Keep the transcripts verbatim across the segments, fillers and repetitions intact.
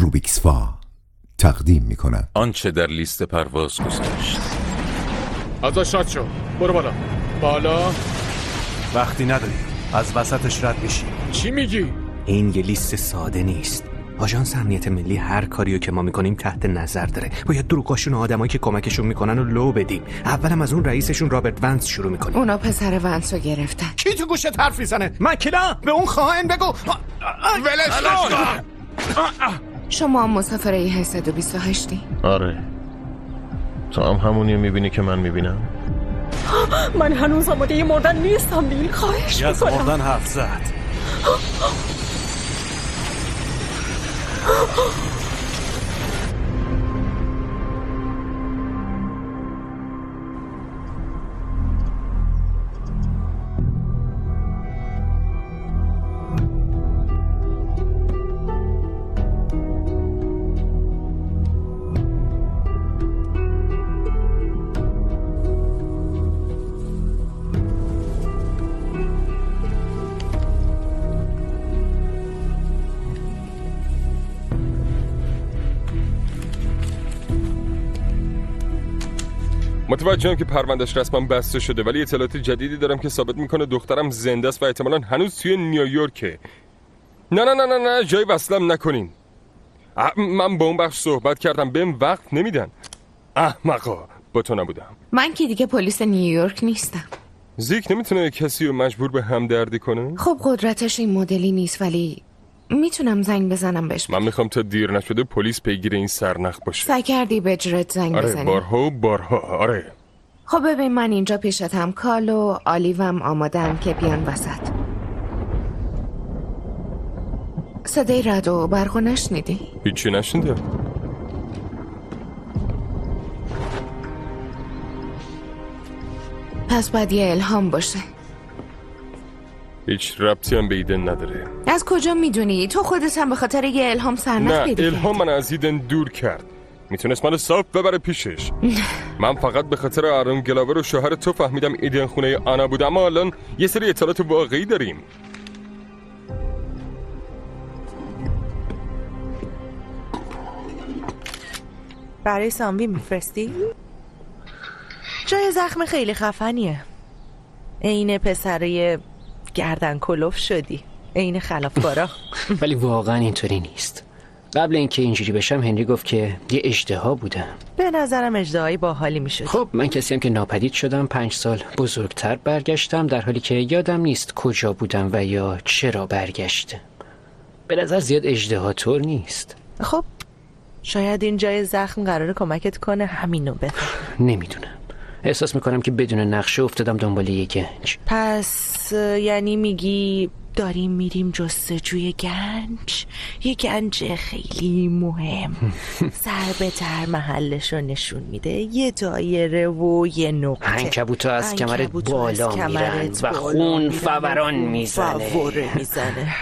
روبیکسفا تقدیم می کند آنچه در لیست پرواز گذاشت. ازش رد شو. برو بالا. بالا. وقتی نداری، از وسطش رد میشی. چی میگی؟ این یه لیست ساده نیست. آژانس امنیت ملی هر کاریو که ما میکنیم تحت نظر داره. باید دروغاشون و آدمایی که کمکشون میکنن رو لو بدیم. اولم از اون رئیسشون رابرت ونس شروع میکنیم. اونا پسر ونس رو گرفتن. کی تو گوشت حرف میزنه؟ مکیلا به اون خائن بگو. ولش کن. شما مسافره صد و بیست و هشتی؟ آره، تو هم همونیو میبینی که من میبینم. من هنوز آماده یه مردن نیستم نیل، خواهش از میکنم. مردن حرف زد. متوجهم که پروندهش رسما بسته شده، ولی اطلاعات جدیدی دارم که ثابت میکنه دخترم زنده است و احتمالاً هنوز توی نیویورکه. نه نه نه نه نه جای وصلم نکنین. من با اون بخش صحبت کردم، بهم وقت نمیدن. احمقا، با تو نبودم. من که دیگه پلیس نیویورک نیستم. زیک نمیتونه کسی رو مجبور به همدردی کنه؟ خب قدرتش این مدلی نیست، ولی میتونم زنگ بزنم بهش. من میخوام تا دیر نشده پلیس پیگیر این سرنخ باشه. سعی کردی به جرت زنگ آره بزنی؟ بارها و بارها. آره خب ببین، من اینجا پیشتم، کال و آلیوم آمادم که بیان وسط. صدای رد و برقو نشنیدی؟ هیچی نشنیدم. پس باید یه الهام باشه. هیچ ربطی هم به ایدن نداره. از کجا میدونی؟ تو خودت هم به خاطر یه الهام سرنخ نه، پیدا کردی. الهام من از ایدن دور کرد. میتونست منو صاف ببره پیشش. من فقط به خاطر آرون گلاور و شوهر تو فهمیدم ایدن خونه آنا بود، اما الان یه سری اطلاعات واقعی داریم. برای ساموی میفرستی؟ جای زخم خیلی خفنیه. عین پسرای گردن کلوف شدی، عین خلافکارا. ولی واقعا اینطوری نیست. قبل اینکه اینجوری بشم هنری گفت که یه اژدها بودم. به نظرم اژدهایی باحالی میشد. خب من کسیم که ناپدید شدم، پنج سال بزرگتر برگشتم، در حالی که یادم نیست کجا بودم و یا چرا برگشتم. به نظر زیاد اژدها طور نیست. خب شاید این جای زخم قراره کمکت کنه همینو بفهم. نمیدونم، احساس میکنم که بدون نقشه افتادم دنبال یه گنج. پس یعنی میگی داریم میریم جستجوی گنج؟ یه گنج خیلی مهم. ضربه در محلش رو نشون میده، یه دایره و یه نقطه. عنکبوتا از کمرت بالا میرن و خون فوران میزنه. فوره میزنه.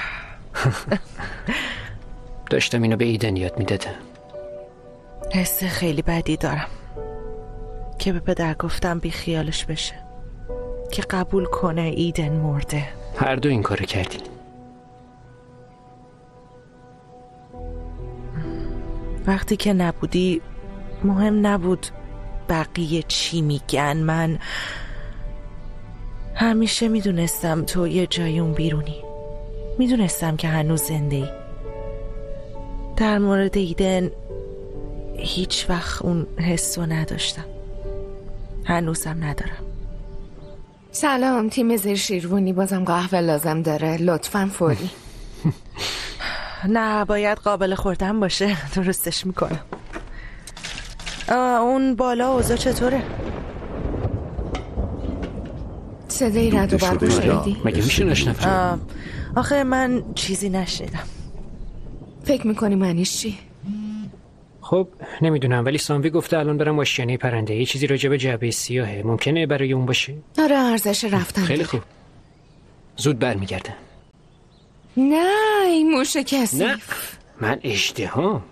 داشتم اینو به ایدن یاد میدادم. حس خیلی بدی دارم که به پدر گفتم بی خیالش بشه، که قبول کنه ایدن مرده. هر دو این کارو کردی. وقتی که نبودی مهم نبود بقیه چی میگن. من همیشه میدونستم تو یه جای اون بیرونی. میدونستم که هنوز زنده ای. در مورد ایدن هیچ وقت اون حسو نداشتم، هنوزم ندارم. سلام، تیم زیر شیروانی، بازم قهوه لازم داره، لطفاً فوری. نه، باید قابل خوردن باشه. درستش میکنم. اون بالا اوضاع چطوره؟ صدای رد و برق شنیدی؟ مگه میشه نشنفم؟ آخه من چیزی نشنیدم. فکر میکنی معنیش چی؟ خب نمیدونم، ولی ساموی گفته الان برم آشیانه پرنده. یه چیزی راجع به جعبه سیاهه، ممکنه برای اون باشه؟ آره، ارزش رفتن. خیلی خوب، زود برمیگردم. نه، این موش کثیف. نه، من اژدها.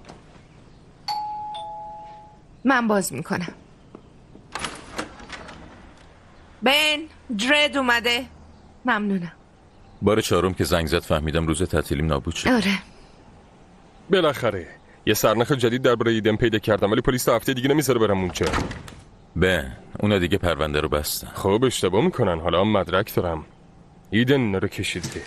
من باز میکنم. بن، درد اومده. ممنونم. بار چهارم که زنگ زد فهمیدم روز تعطیلیم نابود شد. آره. بالاخره یه سرنخ جدید درباره ایدن پیدا کردم ولی پلیس تا هفته دیگه نمیذاره برم اونجا. به اونا دیگه پرونده رو بستن. خب اشتباه میکنن، حالا هم مدرک دارم. ایدن رو کشیده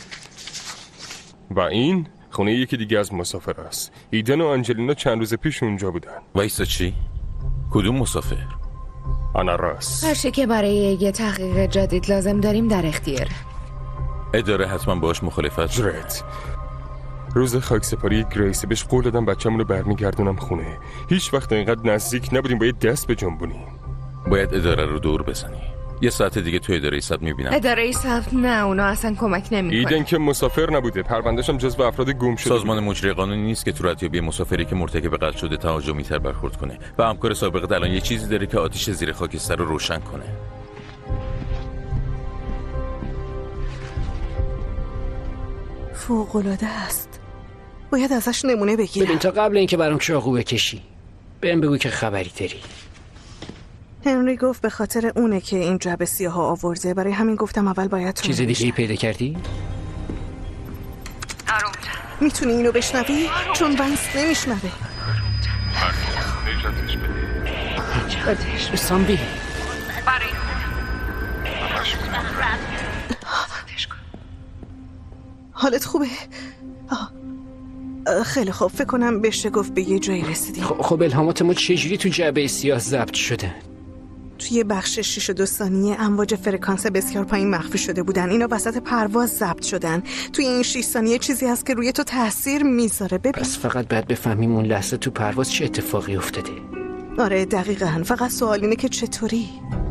و این خونه یکی دیگه از مسافر است. ایدن و آنجلینا چند روز پیش اونجا بودن. وایسا چی؟ کدوم مسافر؟ آنا راس. هر چی که برای یه تحقیق جدید لازم داریم در اختیاره. اداره حتما باش مخالفت شد. جرت روز خاکسپاری گریس بهش قول دادم بچه‌مون رو برمیگردونم خونه. هیچ وقت اینقدر نزدیک نبودیم با یه دست به جنبونیم. باید اداره رو دور بزنی. یه ساعت دیگه تو اداره ثبت میبینم. اداره ثبت نه، اونا اصلا کمک نمیکنن. ایدن که مسافر نبوده، پروندهش هم جزو افراد گم شده. سازمان مجری قانونی نیست که تو ردیابی مسافری که مرتکب قتل شده تهاجمی‌تر برخورد کنه و همکار سابقه الان یه چیزی داره که آتیش زیر خاکستر رو روشن کنه. فوق‌العاده است. باید ازش نمونه بگیرم. ببین تا قبل اینکه برام چاقو بکشی بهم بگو که خبری داری. هنری گفت به خاطر اونه که این جعبه سیاه ها آورده، برای همین گفتم اول باید چیز دیگه پیدا کردی؟ میتونی اینو بشنوی؟ چون ونس نمیشنوه. سامبی حالت خوبه؟ آه. خیلی خوب، فکر کنم بشه گفت به یه جایی رسیدیم. خب الهامات ما چجوری تو جعبه سیاه ضبط شده؟ توی بخش شش و دو ثانیه امواج فرکانس بسیار پایین مخفی شده بودن. اینا وسط پرواز ضبط شدن. توی این شش ثانیه چیزی هست که روی تو تاثیر میذاره. ببین پس فقط باید بفهمیم اون لحظه تو پرواز چه اتفاقی افتاده. آره دقیقاً، فقط سوال اینه که چطوری.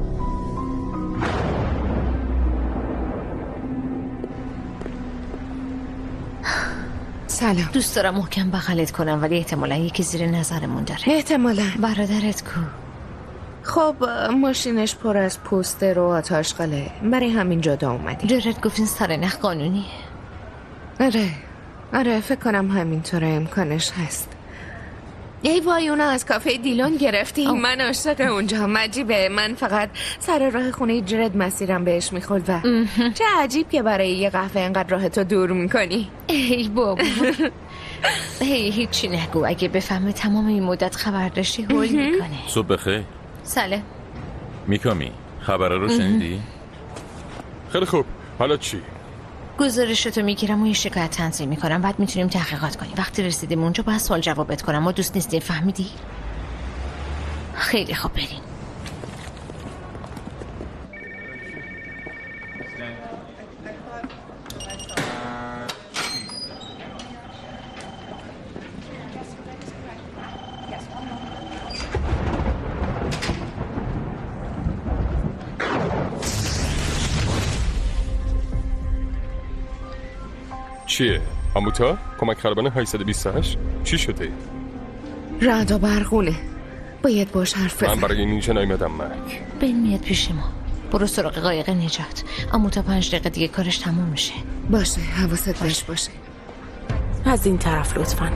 سلام. دوست دارم محکم بغلت کنم ولی احتمالا یکی زیر نظرمون داره. احتمالا. برادرت کو؟ خب ماشینش پر از پوستر و آتاشقاله، برای همین جدا اومدی. جرد گفتین سرنخ قانونی؟ آره آره فکر کنم همینطوره، امکانش هست. ای وای اونا از کافه دیلون گرفتیم. من عاشق اونجا. مجیبه، من فقط سر راه خونه جرد مسیرم بهش میخورد و چه عجیب که برای یه قهوه انقدر راه تو دور میکنی. ای بابا هی هیچی نگو، اگه بفهمه تمام این مدت خبر داشتی هول میکنه. صبح بخیر. سلام میکامی، خبره رو شنیدی؟ خیلی خوب، حالا چی؟ گزارشتو میگیرم و یه شکایت تنظیم میکنم، بعد میتونیم تحقیقات کنیم. وقتی رسیدیم اونجا باید سوال جوابت کنم. ما دوست نیستیم، فهمیدی؟ خیلی خوب، بریم. چیه؟ آموتا؟ کمک خرابان هشتصد و بیست و هشت؟ چی شده؟ رعد و برقونه، باید باش حرف بزن. من برای اینجا نیومدم مرک. بین میاد پیش ما. برو سراغ قایق نجات. آموتا پنج دقیقه دیگه کارش تموم میشه. باشه، حواست بهش باشه. از این طرف لطفاً.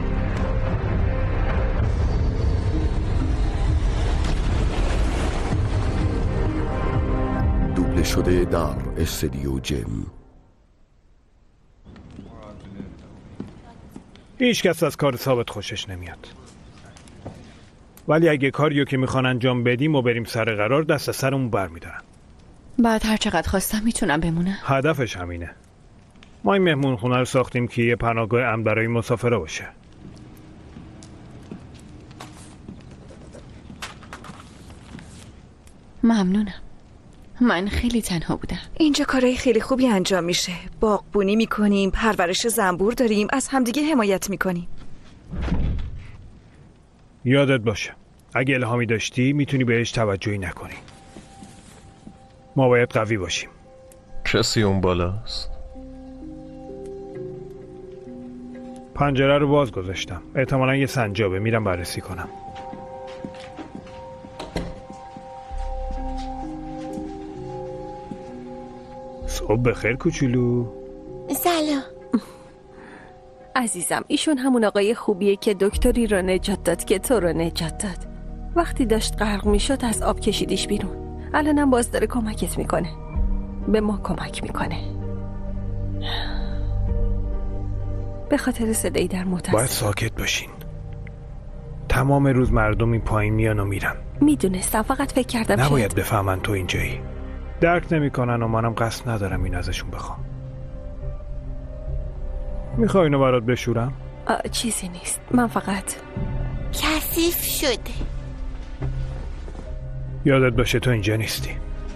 دوبله شده در استودیو جم. هیچ کس از کار ثابت خوشش نمیاد، ولی اگه کاریو که میخوان انجام بدیم و بریم سر قرار، دست سرمون برمیدارن. بعد هر چقدر خواستم میتونم بمونم. هدفش همینه. ما این مهمون خونه رو ساختیم که یه پناهگاه امن برای مسافرها باشه. ممنونم. من خیلی تنها بودم. اینجا کارهای خیلی خوبی انجام میشه. باغبونی میکنیم، پرورش زنبور داریم، از همدیگه حمایت میکنیم. یادت باشه اگه الهامی داشتی میتونی بهش توجهی نکنی. ما باید قوی باشیم. کسی اون بالاست؟ پنجره رو باز گذاشتم، احتمالاً یه سنجابه، میرم بررسی کنم. صبح بخیر کوچولو. سلام عزیزم. ایشون همون آقای خوبیه که دکتری رو نجات داد که تو رو نجات داد. وقتی داشت غرق میشد از آب کشیدیش بیرون. الانم باز داره کمکت میکنه. به ما کمک میکنه. به خاطر صدایی در متاسفم. باید ساکت باشین. تمام روز مردم این پایین میان و میرن. میدونستم، فقط فکر کردم نباید شاید. بفهمن تو اینجایی. درک نمیکنن و منم قصد ندارم این ازشون بخوام. میخوای اینو برات بشورم؟ آه، چیزی نیست، من فقط کثیف شده. یادت باشه تو اینجا نیستی.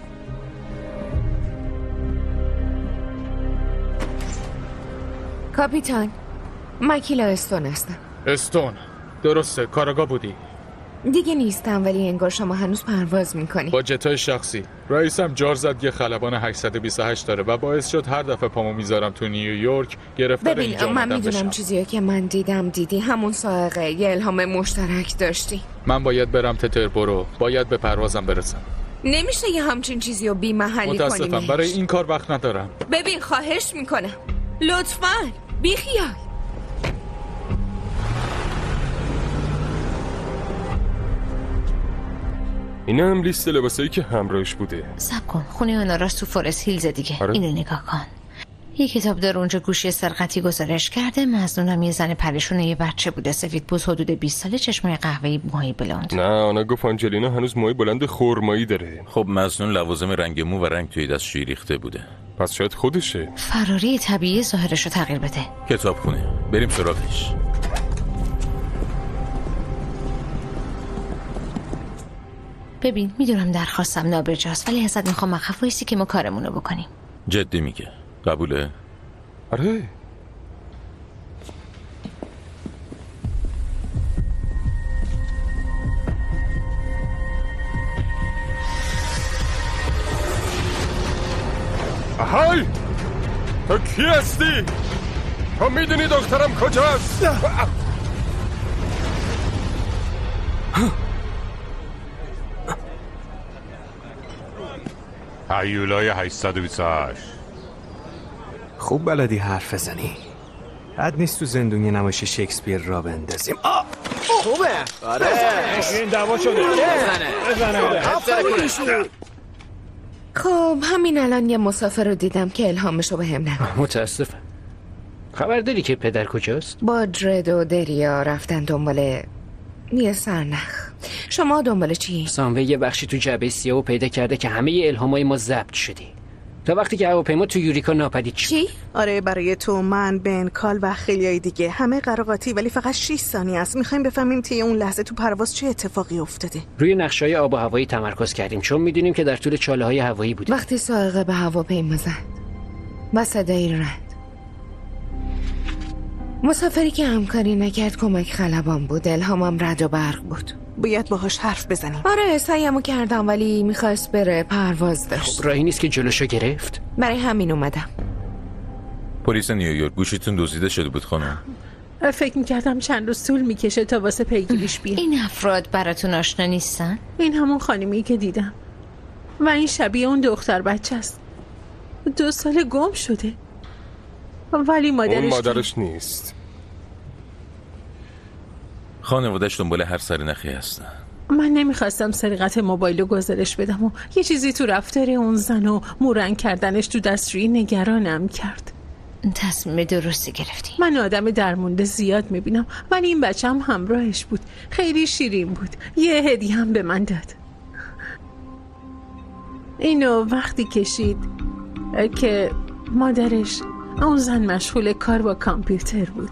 کاپیتان، مکیلا استون هستم. استون، درسته، کاراگاه بودی. دیگه نیستم، ولی انگار شما هنوز پرواز میکنی. با جتای شخصی. رئیسم جار زد یه خلبان هشتصد و بیست و هشت داره و باعث شد هر دفعه پامو میذارم تو نیویورک گرفتار ببین اینجا من آمدن میدونم بشم. چیزیه که من دیدم دیدی، همون سائقه، یه الهام مشترک داشتی. من باید برم تتربورو، باید به پروازم برسم. نمیشه یه همچین چیزی رو بی محلی کنیم. متاسفم، برای این کار وقت ندارم. ببین خواهش میکنم لطفاً بی خیال. این هم لیست لباسایی که همراهش بوده. سب کن، خونه آناراش تو فورست هیلز دیگه. آره؟ اینو نگاه کن. یه کتاب داره اونجا گوشی سرقتی گزارش کرده. مظنونم یه زن پریشون یه بچه بوده، سفید پوست، حدود بیست ساله، چشمای قهوه‌ای، موهای بلوند. نه، آنا گفت آنجلینا هنوز موهای بلند خرمایی داره. خب مظنون لوازم رنگ مو و رنگ توی دستشویی ریخته بوده. پس شاید خودشه. فراری طبیعی ظاهرش رو تغییر بده. کتابخونه، بریم سراغش. ببین میدونم درخواستم نابجاست، ولی ازت میخوام مخف وایسی که ما کارمونو بکنیم. جدی میگه؟ قبوله؟ آره. آهای! تو کی هستی؟ تو میدونی دخترم کجاست؟ هیولای هشتصد و بیست و هشت. خوب بلدی حرف بزنی. حد نیست تو زندونی نمایش شکسپیر را بندازیم. آه! خوبه. آره. این دعوا شده. بزنه. خب همین الان یه مسافر رو دیدم که الهامشو به هم نگفت. متاسفم. خبر داری که پدر کجاست؟ با درد و دریا رفتن دنبال یه سرنخ. شما دنبال چی؟ ساموه یه بخشی تو جعبه سیاه پیدا کرده که همه الهامای ما ضبط شده. تا وقتی که هواپیما تو یوریکا ناپدید شد. چی؟ آره، برای تو، من، بن، کال و خیلیای دیگه همه قراقاتی، ولی فقط شش ثانیه است. میخوایم بفهمیم طی اون لحظه تو پرواز چه اتفاقی افتاده. روی نقشه‌های آب و هوایی تمرکز کردیم چون میدونیم که در طول چاله‌های هوایی بودیم. وقتی سائقه به هواپیما زد و صدای رد، مسافری که همکاری نکرد کمک خلبان بود. الهامم رد و برق بود. باید باهاش حرف بزنیم. آره سعیمو کردم ولی میخواست بره، پرواز داشت. خب راهی نیست که جلوشو گرفت. برای همین اومدم. پلیس نیویورک، گوشیتون دزدیده شده بود خانم. فکر میکردم چند روز طول میکشه تا واسه پیگیریش بیاد. این افراد براتون آشنا نیستن؟ این همون خانمی که دیدم و این شبیه اون دختر بچه است. دو سال گم شده ولی مادرش اون مادرش نیست. خانواده‌اش دنبال هر سرنخی هستن. من نمیخواستم سرقت موبایل رو گزارش بدم و یه چیزی تو رفتار اون زن و مورنگ کردنش تو دستشویی نگرانم کرد. تصمیم درستی گرفتی. من آدم درمونده زیاد میبینم ولی این بچه هم همراهش بود. خیلی شیرین بود. یه هدیه هم به من داد. اینو وقتی کشید که مادرش، اون زن مشغول کار با کامپیوتر بود.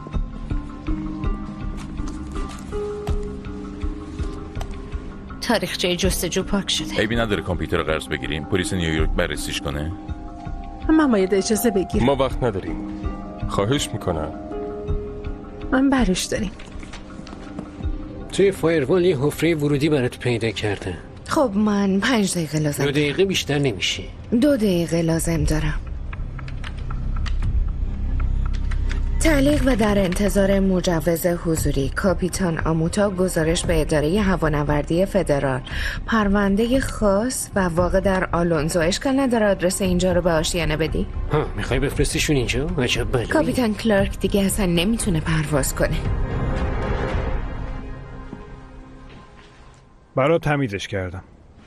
تاریخچه جستجو پاک شده. عیبی نداره کامپیوتر رو قرض بگیریم، پلیس نیویورک بررسیش کنه. من باید اجازه بگیرم. ما وقت نداریم. خواهش میکنم. من برش داریم. توی فایروال یه حفره ورودی برات پیدا کرده. خب من پنج دقیقه لازم دو دقیقه بیشتر نمیشه. دو دقیقه لازم دارم. تعلیق و در انتظار مجوز حضوری. کاپیتان آموتا گزارش به اداره هوانوردی فدرال. پرونده خاص و واقع در آلونزو. اشکال نداره آدرس اینجا رو به آشیانه بدی؟ ها میخوای بفرستیشون اینجا؟ عجب بلایی. کاپیتان کلارک دیگه اصلا نمیتونه پرواز کنه. برای تمیزش کردم.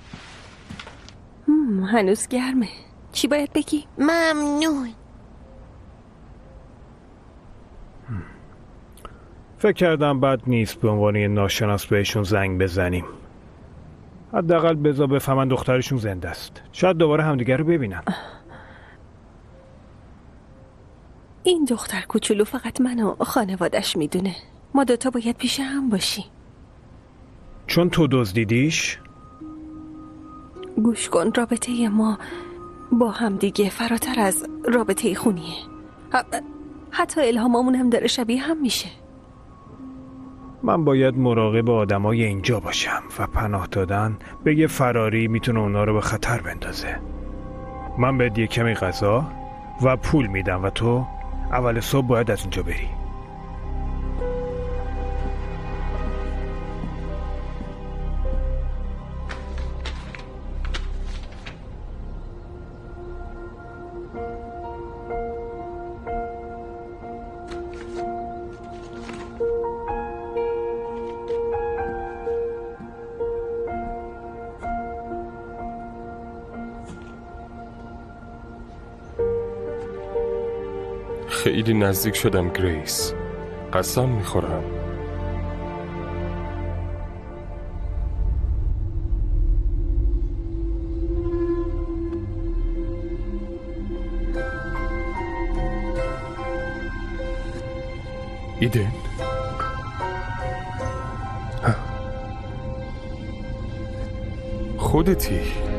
هنوز گرمه. چی باید بگی؟ ممنون. فکر کردم بد نیست به عنوان یه ناشناس بهشون زنگ بزنیم. حداقل بذار بفهمن دخترشون زنده است. شاید دوباره همدیگر رو ببینن. این دختر کوچولو فقط من و خانوادش میدونه. ما دوتا باید پیش هم باشیم. چون تو دزدیدیش؟ گوش کن، رابطه ما با هم دیگه فراتر از رابطه خونیه. حتی الهاممون هم داره شبیه هم میشه. من باید مراقب آدمای اینجا باشم و پناه دادن به یه فراری میتونه اونا رو به خطر بندازه. من بهت یه کمی غذا و پول میدم و تو اول صبح باید از اینجا بری. خیلی نزدیک شدم گریس، قسم میخورم. ایدن خودتی؟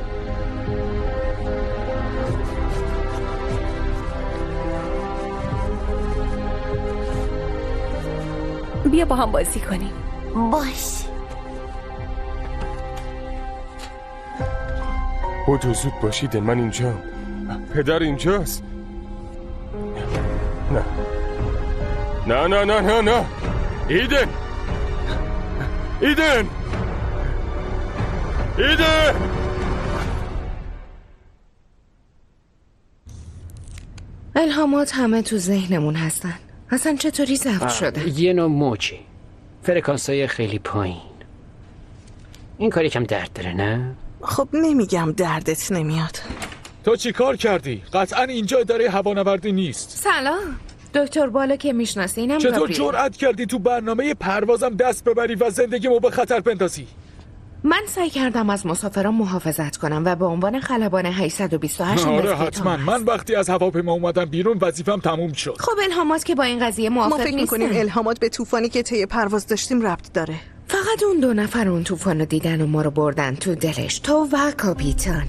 بیا با هم بازی کنیم. باش. بودو زود باشید، من اینجا. پدر اینجاست. نه نه نه نه نه نه ایدن ایدن ایدن الهامات همه تو ذهنمون هستن. اصلا چطوری ضبط شده؟ یه نوع موجی، فرکانسای خیلی پایین. این کاری کم درد داره نه؟ خب نمیگم دردت نمیاد. تو چی کار کردی؟ قطعا اینجا اداره هوانوردی نیست. سلام دکتر بالا که میشناسی، اینم چطور گابریل. جرأت کردی تو برنامه پروازم دست ببری و زندگیمو به خطر بندازی؟ من سعی کردم از مسافران محافظت کنم و به عنوان خلبان هشتصد و بیست و هشت آره حتما. من وقتی از هواپیما اومدم بیرون وظیفم تموم شد. خب الهامات که با این قضیه ما موافق فکر نیستن. میکنیم الهامات به طوفانی که طی پرواز داشتیم ربط داره. فقط اون دو نفر اون طوفان رو دیدن و ما رو بردن تو دلش، تو و کاپیتان.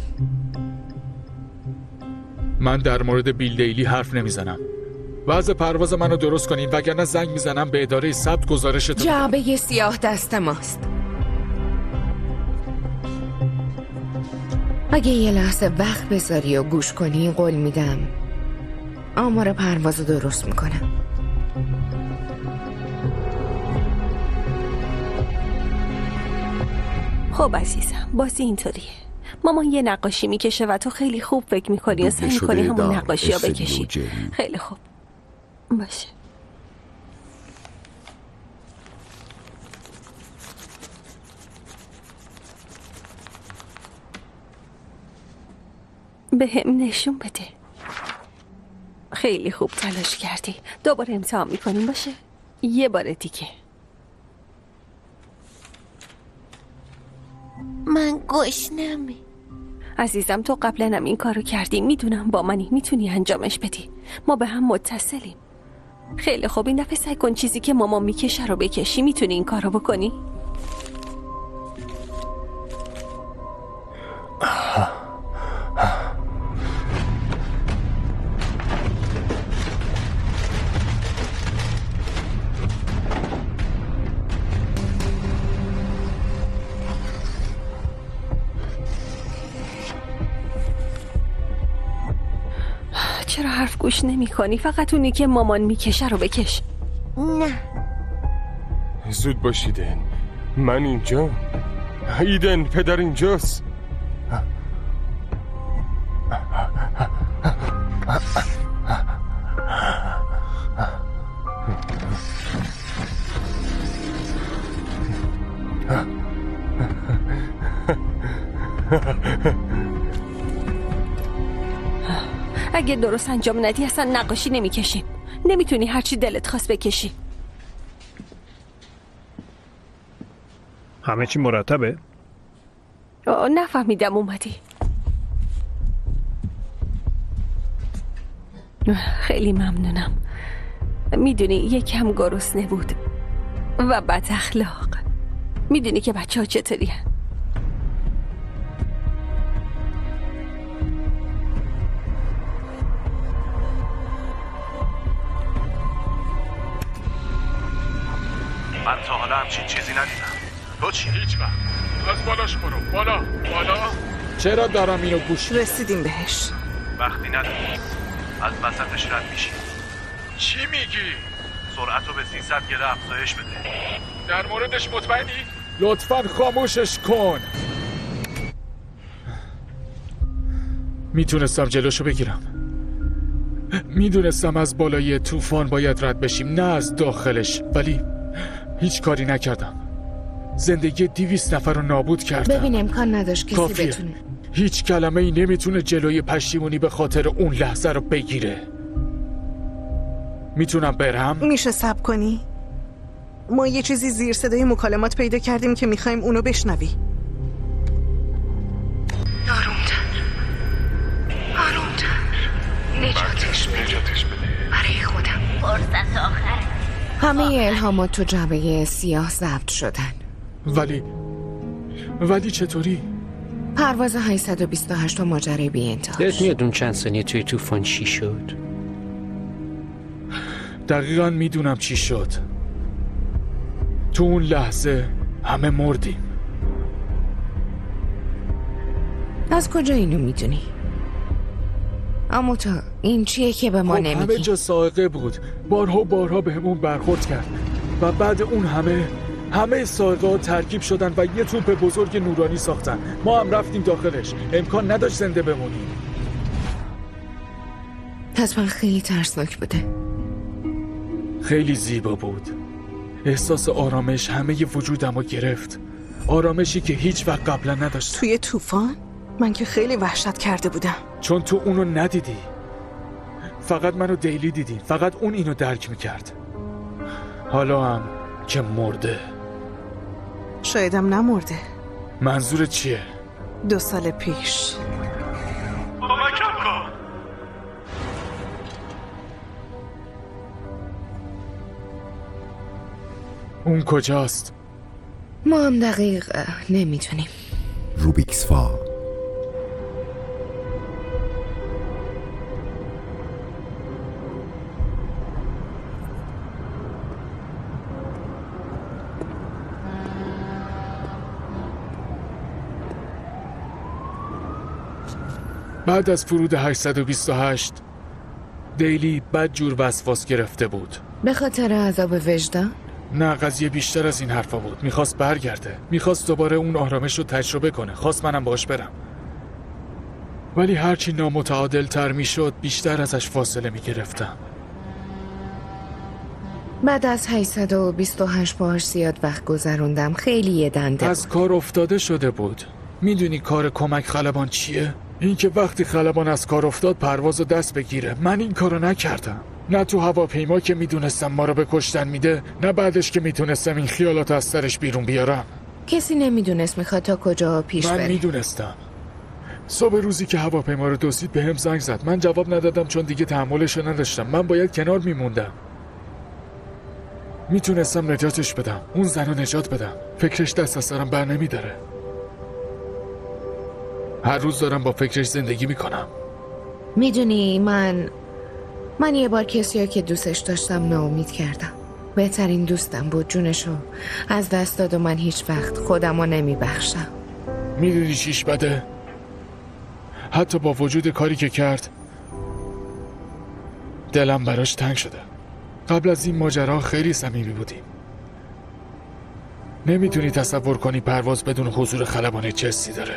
من در مورد بیل دیلی حرف نمیزنم. وضع پرواز منو درست کنین وگرنه زنگ میزنم به اداره ثبت گزارشتون. جعبه سیاه دست ماست. اگه یه لحظه وقت بذاری و گوش کنی قول میدم آمار پرواز رو درست میکنم. خب عزیزم بازی اینطوریه. مامان یه نقاشی میکشه و تو خیلی خوب فکر میکنی و سعی میکنی همون نقاشی ها بکشی. خیلی خوب باشه. به هم نشون بده. خیلی خوب تلاش کردی. دوباره امتحان میکنیم باشه؟ یه بار دیگه. من گشنمه. عزیزم تو قبلا هم این کارو کردی، میدونم با منی، میتونی انجامش بدی. ما به هم متصلیم. خیلی خوب این دفعه سعی کن چیزی که مامان میکشه رو بکشی. میتونی این کارو بکنی؟ چرا حرف گوش نمی کنی؟ فقط اونی که مامان میکشه رو بکش. نه زود باشیدن، من اینجا. ایدن پدر اینجاست. اگه درست انجام ندی اصلا نقاشی نمیکشیم. نمیتونی هرچی دلت خواست بکشی. همه چی مرتبه؟ آه، نفهمیدم اومدی. خیلی ممنونم. میدونی یکم گرسنه بود و بد اخلاق. میدونی که بچه ها چطوری هن؟ من تا حالا همچین چیزی ندیدم. تو چی؟ هیچ وقت. از بالاش برو. بالا بالا. چرا دارم اینو گوش؟ رسیدیم بهش. وقتی نداری از وسطش رد میشی. چی میگی؟ سرعت رو به سیصد گره افزایش بده. در موردش مطمئنی؟ لطفاً خاموشش کن. میتونستم جلوشو بگیرم. میدونستم از بالای طوفان باید رد بشیم، نه از داخلش، ولی هیچ کاری نکردم. زندگی دیویست نفر رو نابود کردم. ببین امکان نداشت کسی کافیه. بتونه. هیچ کلمه ای نمیتونه جلوی پشیمونی به خاطر اون لحظه رو بگیره. میتونم برم؟ میشه صبر کنی؟ ما یه چیزی زیر صدای مکالمات پیدا کردیم که میخوایم اونو بشنوی. آرومتر آرومتر نجاتش بده. نجاتش بده. برای خودم فرصت آخر. همه الهامات تو جعبه سیاه ضبط شدن. ولی ولی چطوری؟ پرواز هشتصد و بیست و هشت و ماجرای بی انتهاش. یادت میاد اون چند ثانیه توی طوفان چی شد؟ دقیقاً میدونم چی شد. تو اون لحظه همه مردیم. از کجا اینو میدونی؟ اما تا این چیه که به ما خب نمیگی؟ همه جا سائقه بود. بارها و بارها بهمون برخورد کرد و بعد اون همه همه سائقه ها ترکیب شدن و یه توپ بزرگ نورانی ساختن. ما هم رفتیم داخلش. امکان نداشت زنده بمونیم. حتما خیلی ترسناک بوده. خیلی زیبا بود. احساس آرامش همه ی وجودم رو گرفت. آرامشی که هیچ وقت قبلا نداشتم. توی طوفان؟ من که خیلی وحشت کرده بودم. چون تو اونو ندیدی. فقط منو دیلی دیدی. فقط اون اینو درک میکرد. حالا هم که مرده. شایدم نمرده. منظور چیه؟ دو سال پیش کمکم کن. اون کجاست؟ ما هم دقیق نمیتونیم. روبیکس فا. بعد از فرود هشتصد و بیست و هشت دیلی بد جور وسواس گرفته بود. به خاطر عذاب وجدان؟ نه، قضیه بیشتر از این حرفا بود. میخواست برگرده. میخواست دوباره اون آرامش رو تجربه کنه. خواست منم باش برم. ولی هرچی نامتعادل تر میشد بیشتر ازش فاصله میگرفتم. بعد از هشتصد و بیست و هشت باهاش زیاد وقت گذروندم. خیلی یه دنده از کار افتاده شده بود. میدونی کار کمک خلبان چیه؟ اینکه وقتی خلبان از کار افتاد پرواز رو دست بگیره. من این کارو نکردم. نه تو هواپیما که میدونستم ما رو به کشتن میده، نه بعدش که میتونستم این خیالات از سرش بیرون بیارم. کسی نمیدونست میخواد تا کجا پیش بره. من میدونستم. صبح روزی که هواپیما رو دزدید به هم زنگ زد. من جواب ندادم چون دیگه تحملش رو نداشتم. من باید کنار میموندم. میتونستم نجاتش بدم. اون زن رو نجات بدم. فکرش دست از سرم بر نمیداره. هر روز دارم با فکرش زندگی میکنم. میدونی من من یه بار کسی که دوستش داشتم ناامید کردم. بهترین دوستم بود. جونشو از دست داد و من هیچ وقت خودم رو نمیبخشم. میدونی چیش بده؟ حتی با وجود کاری که کرد دلم براش تنگ شده. قبل از این ماجرا خیلی صمیمی بودیم. نمیتونی تصور کنی پرواز بدون حضور خلبان چه حسی داره.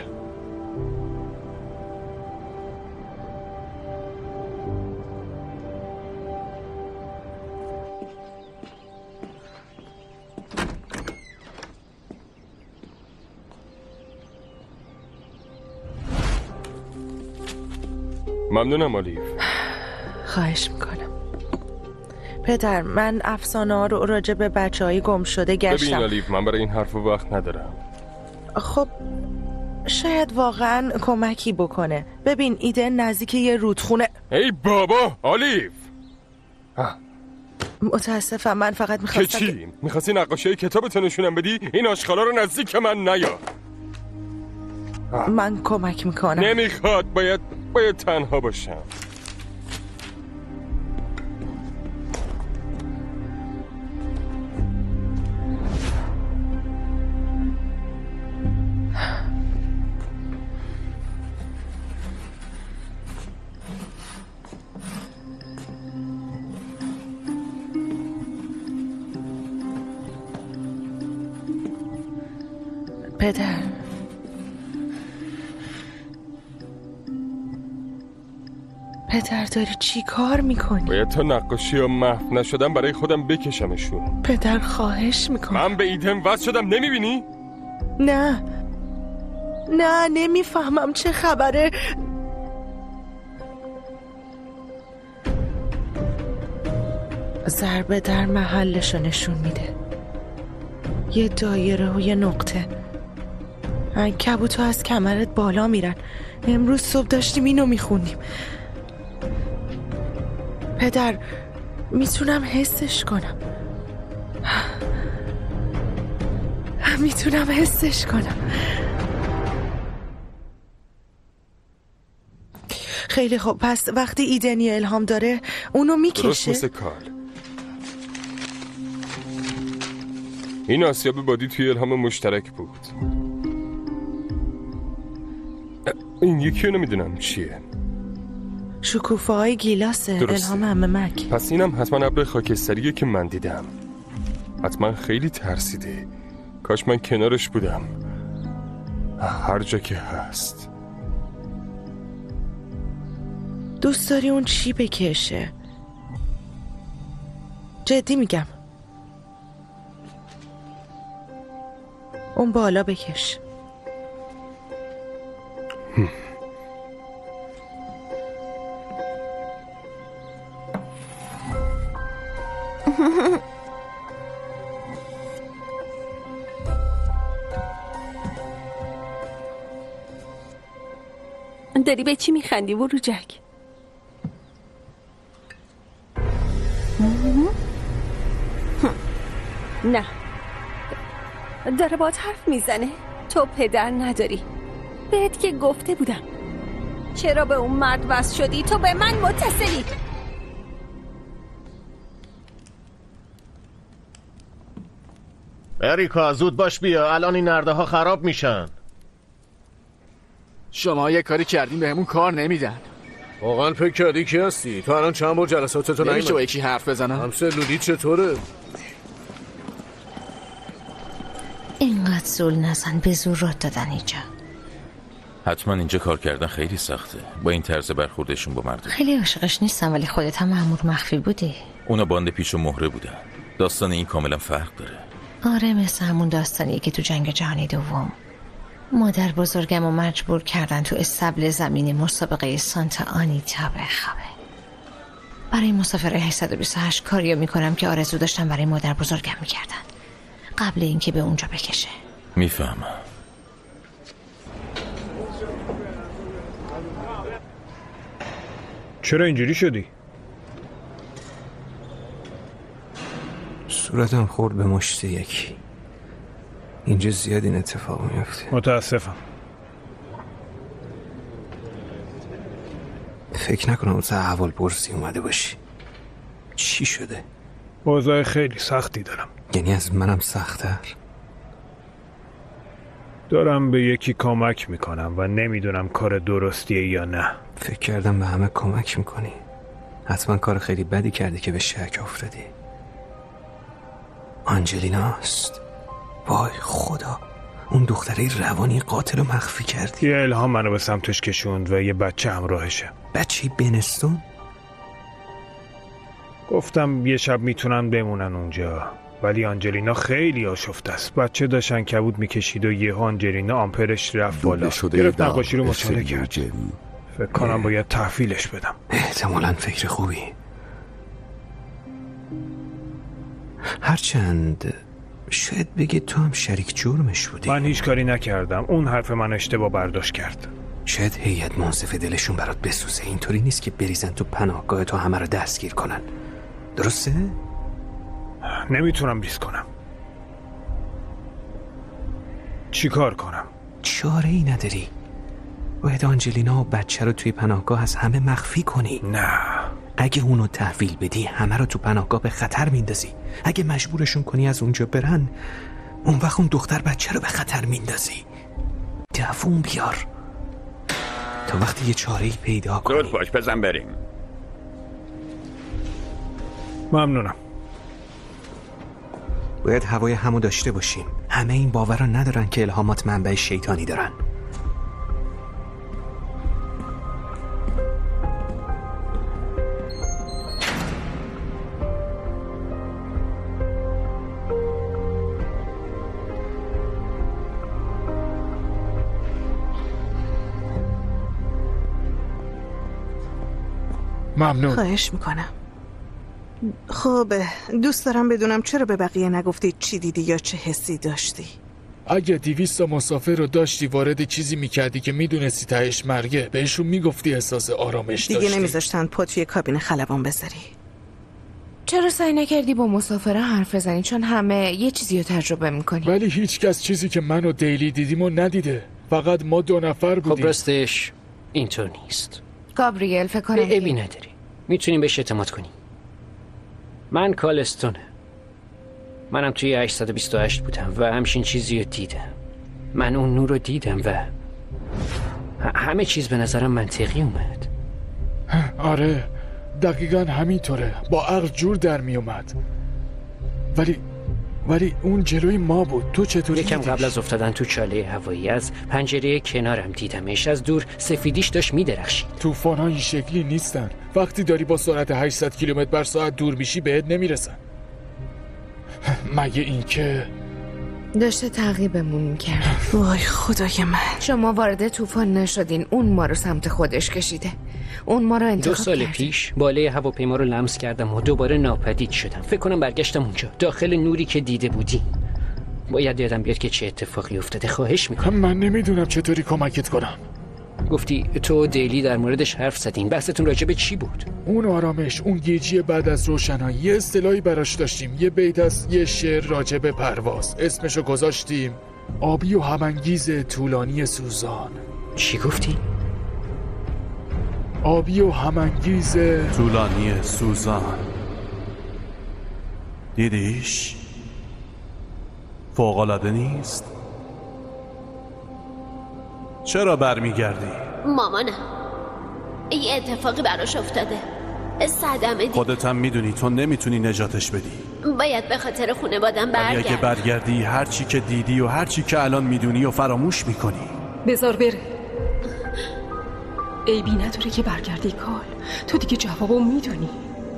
ممنونم آلیف. خواهش میکنم. پدر من افسانه ها رو راجع به بچه های گم شده ببین گشتم. آلیو، من برای این حرف وقت ندارم. خب شاید واقعا کمکی بکنه. ببین ایده نزدیک یه رودخونه. ای بابا آلیو، متاسفم، من فقط که میخواستم چی؟ میخواستی نقاشی های کتابتو نشونم بدی؟ این آشغالا رو نزدیک من نیار. من کمک میکنم. نمیخواد، باید باید تنها باشم. پدر پدر داری چی کار میکنی؟ باید تا نقاشی ها محو نشدم برای خودم بکشمشون. پدر خواهش میکنم. من به ایدم وصل شدم، نمیبینی؟ نه نه نمیفهمم چه خبره. ضربه در محلشو نشون میده، یه دایره و یه نقطه. کبوت‌ها از کمرت بالا میرن. امروز صبح داشتیم اینو میخوندیم. پدر میتونم حسش کنم، میتونم حسش کنم. خیلی خوب، پس وقتی ایدنی الهام داره اونو میکشه. درست مثل کال. این آسیاب بادی توی الهام مشترک بود. این یکی رو نمیدونم چیه. شکوفه های گیلاسه. درسته. الهام عممک. پس اینم حتما ابر خاکستریه که من دیدم. حتما خیلی ترسیده. کاش من کنارش بودم. هر جا که هست. دوست داری اون چی بکشه؟ جدی میگم، اون بالا بکش. داری به چی میخندی بروجک؟ نه، داره باهات حرف میزنه. تو پدر نداری. بهت که گفته بودم. چرا به اون مرد وصل شدی؟ تو به من متصلی. اریکا زود باش بیا، الان این نرده ها خراب میشن. شما یه کاری کردین بهمون کار نمیدن. واقعا فکر کردی کی هستی؟ تو الان چند بار جلساتتو نمیشه. نمیشه با یکی حرف بزنم؟ همسه لولی چطوره؟ اینقدر زول نزن، به زور راه دادن اینجا. حتما اینجا کار کردن خیلی سخته با این طرز برخوردشون با مردم. خیلی عاشقش نیستم، ولی خودت هم مأمور مخفی بودی. اونا باند پیچ و مهره بودن. داستان این کاملا فرق داره. آره، مثل همون داستانیه که تو جنگ جهانی دوم مادر بزرگم رو مجبور کردن تو استبل زمینی مسابقه سانتا آنیتا بخوابه. برای مسافرهای هشتصد و بیست و هشت کاریو میکنم که آرزو داشتم برای مادر بزرگم میکردن قبل اینکه به اونجا بکشه. میفهمم. چرا اینجوری شدی؟ صورتم خورد به مشت یکی. اینجا زیاد این اتفاق میفته. متاسفم. فکر نکنم واسه احوال پرسی اومده باشی. چی شده؟ اوضاع خیلی سختی دارم. یعنی از منم سخت‌تر؟ دارم به یکی کمک میکنم و نمیدونم کار درستیه یا نه. فکر کردم به همه کمک میکنی. حتما کار خیلی بدی کردی که به شک افتادی. آنجلیناست. وای خدا، اون دختره روانی قاتل رو مخفی کردی. یه الهام منو به سمتش کشوند و یه بچه همراهشه. بچه بنستون؟ گفتم یه شب میتونن بمونن اونجا، ولی آنجلینا خیلی آشفته است. بچه داشتن کبود میکشید و یه آنجلینا آمپرش رفت بالا. گرفت نقاشی رو مچاله کرد. فکر کنم باید تحویلش بدم. احتمالاً فکر خوبی. هرچند شاید بگه تو هم شریک جرمش بودی. من هیچ کاری نکردم. اون حرف من اشتباه برداشت کرد. شاید هیئت منصف دلشون برات بسوزه. اینطوری نیست که بریزن تو پناهگاه تو همه رو دستگیر کنن. درسته؟ نمیتونم ریسک کنم. چی کار کنم؟ چاره ای نداری. باید آنجلینا و بچه رو توی پناهگاه از همه مخفی کنی. نه. اگه اونو تحویل بدی همه رو تو پناهگاه به خطر میندازی. اگه مجبورشون کنی از اونجا برن، اون وقت اون دختر بچه رو به خطر میندازی. دووم بیار تا وقتی یه چاره‌ای پیدا کنی. زود باش، بزن بریم. ممنونم. باید هوای همو داشته باشیم. همه این باور رو ندارن که الهامات منبع شیطانی دارن. ممنون. خواهش میکنم. خب دوست دارم بدونم چرا به بقیه نگفتی چی دیدی یا چه حسی داشتی؟ اگه دیویست مسافر رو داشتی وارد چیزی میکردی که میدونستی تهش مرگه، بهشون میگفتی احساس آرامش داشتی. دیگه نمیذاشتن پا توی کابین خلبان بذاری. چرا سعی نکردی با مسافرها حرف بزنی؟ چون همه یه چیزی رو تجربه میکنی. ولی هیچ کس چیزی که من و دیلی دیدیم و ندیده. فقط ما دو نفر بودیم. خب راستش اینطور نیست. گابریل فکر کنم عیبی نداری. میتونیم بهش اعتماد کنیم. من کالستونه. منم توی هشتصد و بیست و هشت بودم و همچین چیزی رو دیدم. من اون نور رو دیدم و همه چیز به نظرم منطقی اومد. آره دقیقا همینطوره. با عقل جور در می اومد. ولی ولی اون جلوی ما بود. تو چطوری یکم قبل از افتادن تو چاله هوایی از پنجره کنارم دیدمش. از دور سفیدیش داشت میدرخشید. طوفان ها این شکلی نیستن. وقتی داری با سرعت هشتصد کیلومتر بر ساعت دور میشی بهت نمیرسن. مگه این که داشته تعقیبمون میکرد. وای خدای من. شما وارد طوفان نشدین، اون ما رو سمت خودش کشیده. اون ما رو انتخاب دو سال کرده. پیش بالای هواپیما رو لمس کردم و دوباره ناپدید شدم. فکر کنم برگشتم اونجا داخل نوری که دیده بودی. باید یادم بیاد که چه اتفاقی افتاده. خواهش میکنم. من نمیدونم چطوری کمکت کنم. گفتی تو و دیلی در موردش حرف زدین. بحثتون راجع به چی بود؟ اون آرامش، اون گیجی بعد از روشنایی. یه اصطلاحی براش داشتیم. یه بیت از یه شعر راجع به پرواز. اسمشو گذاشتیم آبی و همانگیز طولانی سوزان. چی گفتی؟ آبی و همانگیز طولانی سوزان. دیدیش؟ فوق‌العاده نیست؟ چرا برمیگردی؟ مامانم یه اتفاقی براش افتاده. صدمه دید. خودت هم میدونی تو نمیتونی نجاتش بدی. باید به خاطر خونوادم ولی برگردم. اگه برگردی هر چی که دیدی و هر چی که الان میدونی و فراموش میکنی. بذار بره. عیبی نداره که برگردی کال. تو دیگه جوابو میدونی.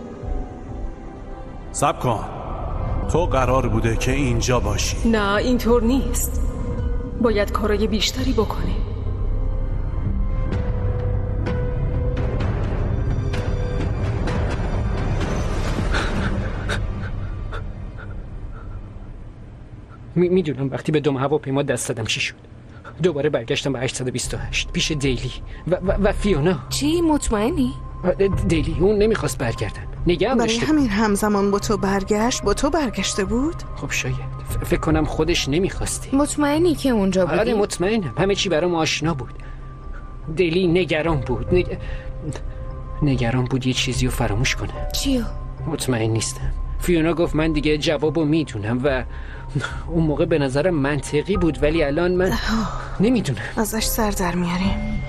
صبر کن. تو قرار بوده که اینجا باشی. نه اینطور نیست. باید کارای بیشتری بکنه. می میدونم وقتی به دم هواپیما دست دادم چی شد. دوباره برگشتم به هشتصد و بیست و هشت پیش دیلی و, و, و فیونا. چی مطمئنی؟ دیلی اون نمیخواست برگردن. نگه هم برای داشته. همین همزمان با تو برگشت. با تو برگشته بود؟ خب شاید. ف- فکر کنم خودش نمیخواستی. مطمئنی که اونجا بودی؟ آره مطمئنم. همه چی برام آشنا بود. دیلی نگران بود. نگ... نگران بود یه چیزی رو فراموش کنه. چیو؟ مطمئن نیستم. فیونا گفت من دیگه جوابو میدونم و اون موقع به نظرم منطقی بود ولی الان من نمیدونم. ازش سر در میاریم.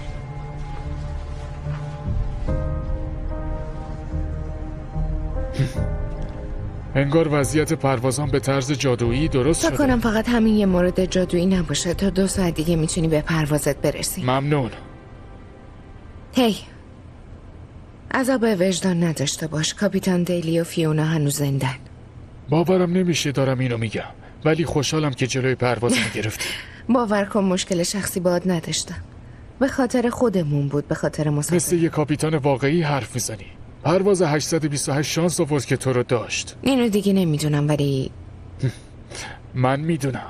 انگار وضعیت پروازان به طرز جادویی درست فکر شده. کنم فقط همین یه مورد جادویی نباشه. تا دو ساعت دیگه میتونی به پروازت برسی. ممنون. هی عذاب وجدان نداشته باش. کاپیتان دیلی و فیونا هنوز زندن. باورم نمیشه دارم اینو میگم ولی خوشحالم که جلوی پرواز میگرفتی. باور کن مشکل شخصی باهات نداشتم. به خاطر خودمون بود. به خاطر مسافر. مثل یه کاپیتان واقعی حرف میزنی. پرواز هشتصد و بیست و هشت شانس آورد که تو رو داشت. اینو دیگه نمیدونم ولی من میدونم.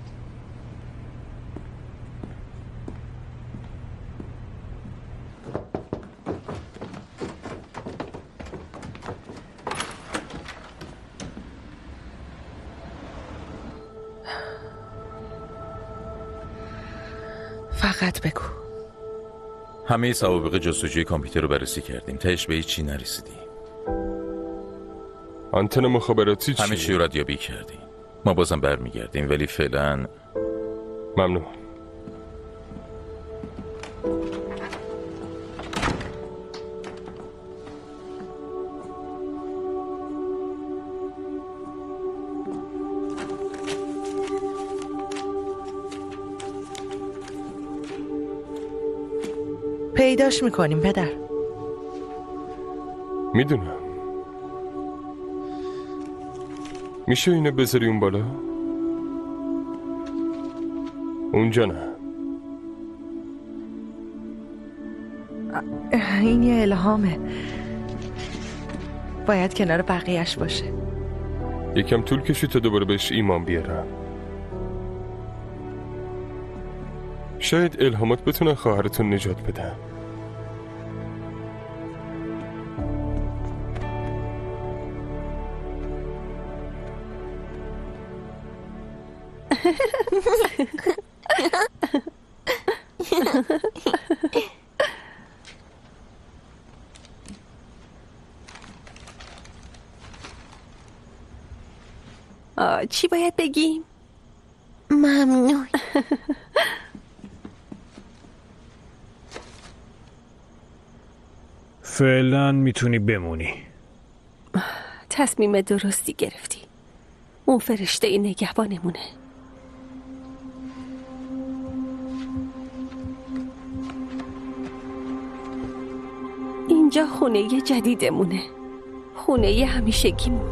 فقط بگو. همه سوابق جستجوی کامپیوتر رو بررسی کردیم. تهش به هیچی نرسیدیم. آنتن مخابراتی چی؟ همه چی رو ردیابی کردیم. ما بازم برمیگردیم ولی فعلا ممنون. پیداش میکنیم پدر. میدونم. میشه اینو بذاری اون بالا؟ اونجا نه. این یه الهامه. باید کنار بقیهش باشه. یکم طول کشید تا دوباره بهش ایمان بیارم. شاید الهامات بتونن خواهرتون نجات بدن. آه، چی باید بگیم؟ ممنون. فعلا میتونی بمونی. تصمیم درستی گرفتی. اون فرشته نگهبانمونه. اینجا خونه جدیدمونه. خونه همیشگیمون.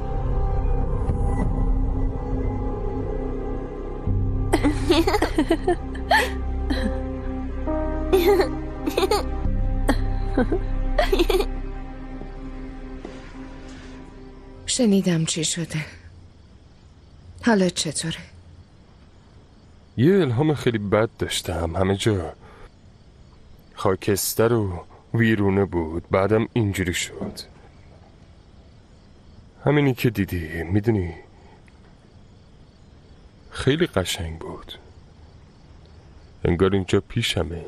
شنیدم چی شده. حالا چطوره؟ یه الهام خیلی بد داشتم. همه جا خاکستر و ویرونه بود. بعدم اینجوری شد. همینی که دیدی. میدونی خیلی قشنگ بود. انگار اینجا پیشمه.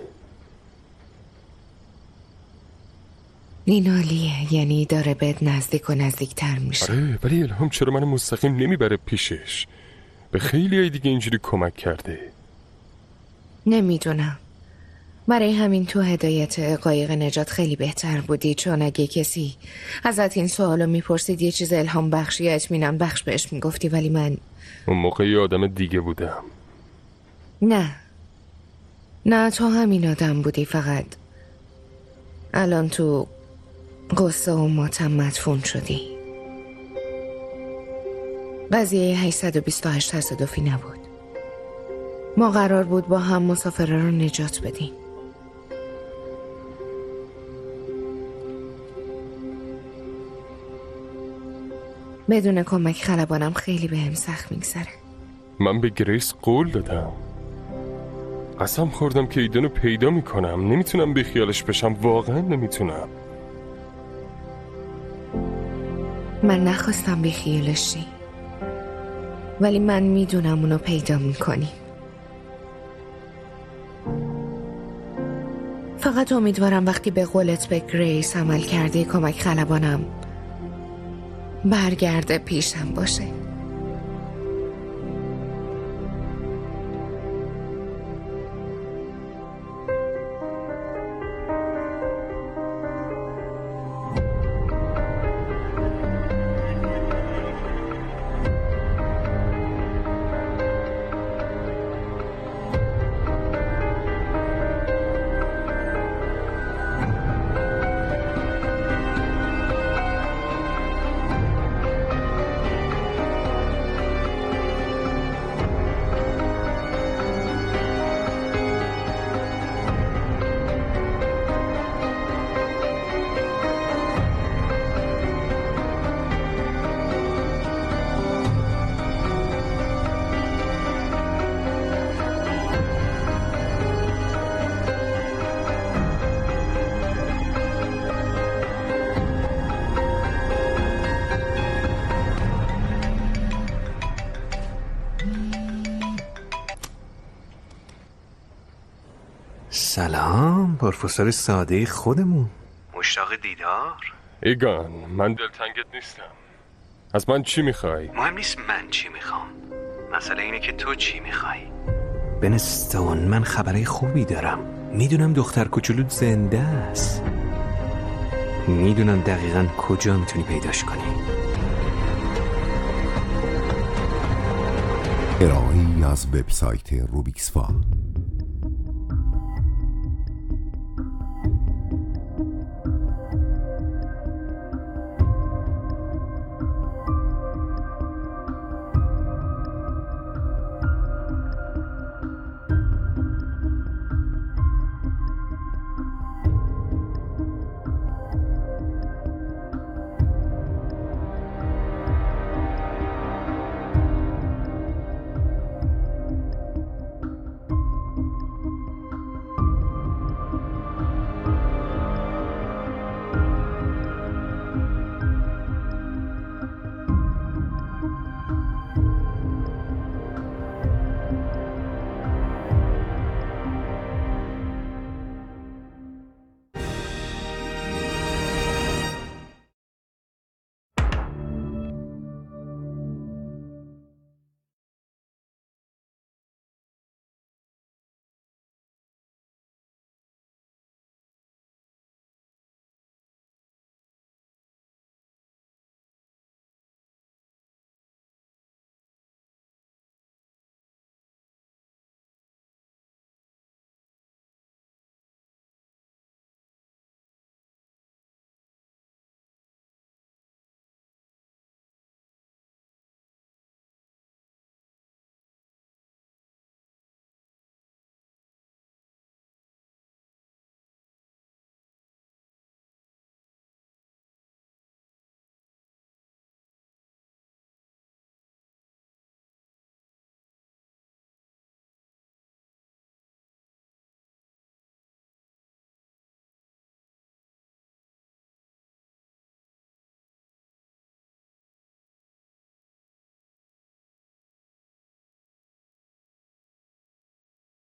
این عالیه. یعنی داره بهت نزدیک و نزدیکتر میشه. آره ولی الهام چرا منو مستقیم نمیبره پیشش؟ به خیلی های دیگه اینجوری کمک کرده. نمیدونم. برای همین تو هدایت قایق نجات خیلی بهتر بودی، چون اگه کسی ازت این سوالو میپرسید یه چیز الهام بخشی یا اطمینان بخش بهش میگفتی، ولی من اون موقع یه آدم دیگه بودم. نه نه تو همین آدم بودی. فقط الان تو قصه و ماتم مدفون شدی. قضیه هشتصد و بیست و هشت تصادفی نبود. ما قرار بود با هم مسافره رو نجات بدیم. بدون کمک خلبانم خیلی بهم سخت میگذره. من به گریس قول دادم. قسم خوردم که ایدنو پیدا میکنم. نمیتونم بی خیالش بشم. واقعا نمیتونم. من نخواستم بی خیالش شی، ولی من میدونم اونو پیدا میکنی. فقط امیدوارم وقتی به قولت به گریس عمل کردی کمک خلبانم برگرده پیشم باشه. سلام پروفسور ساده خودمون. مشتاق دیدار؟ ایگان من دلتنگت نیستم. از من چی میخوای؟ مهم نیست من چی میخوام، مسئله اینه که تو چی میخوای. بنستون من خبرهای خوبی دارم. میدونم دختر کوچولوت زنده است. میدونم دقیقاً کجا میتونی پیداش کنی. ارائه‌ای از وبسایت روبیکس فا.